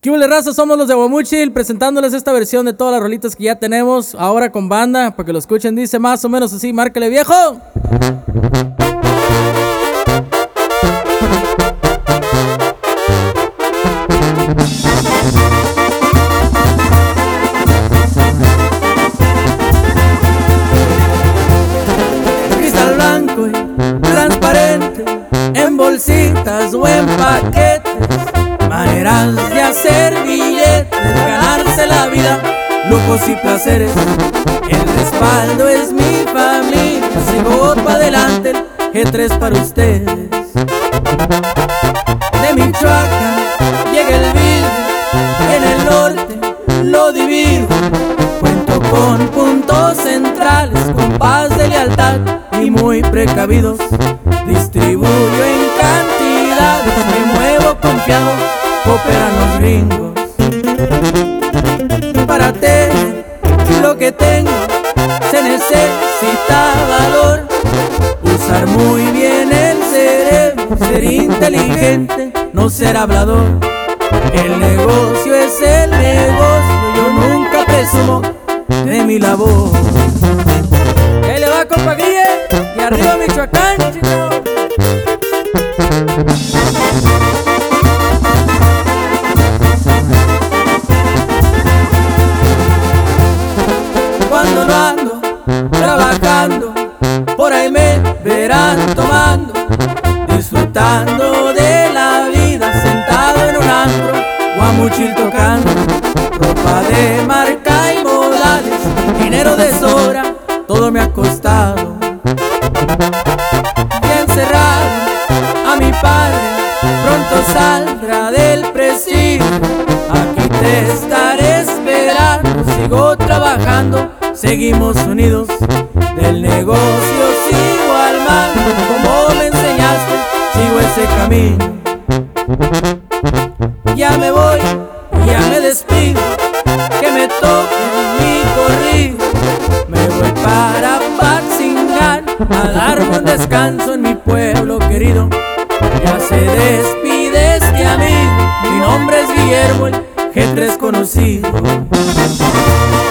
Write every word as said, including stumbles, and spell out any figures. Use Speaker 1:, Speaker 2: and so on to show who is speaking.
Speaker 1: ¿Qué hubo, raza? Somos los de Guamuchil, presentándoles esta versión de todas las rolitas que ya tenemos, ahora con banda, para que lo escuchen. Dice más o menos así, márcale, viejo. Cristal blanco y transparente, en bolsitas o en paquetes, maneras de hacer billetes, ganarse la vida, lujos y placeres. El respaldo es mi familia, sigo para adelante, G tres para ustedes. De Michoacán llega el virus, en el norte lo divido. Cuento con puntos centrales, con paz de lealtad y muy precavidos. Distribuyo en cantidades, me muevo confiado, cooperan los gringos. Para tener lo que tengo se necesita valor, usar muy bien el cerebro, ser inteligente, no ser hablador. El negocio es el negocio, yo nunca presumo de mi labor. ¿Qué le va, compa Guille? Y arriba Michoacán, chico. Cuando no ando trabajando, por ahí me verán tomando, disfrutando de la vida, sentado en un antro, Guamuchil tocando. Ropa de marca y modales, dinero de sobra, todo me ha costado. Y encerrado a mi padre, pronto saldrá del presidio. Aquí te estaré esperando, sigo trabajando, seguimos unidos. Del negocio sigo al mando, como me enseñaste, sigo ese camino. Ya me voy, ya me despido, que me toque mi corrido. Me voy para Patzingán a darme un descanso en mi pueblo querido. Ya se despide este amigo, mi nombre es Guillermo, el G tres conocido.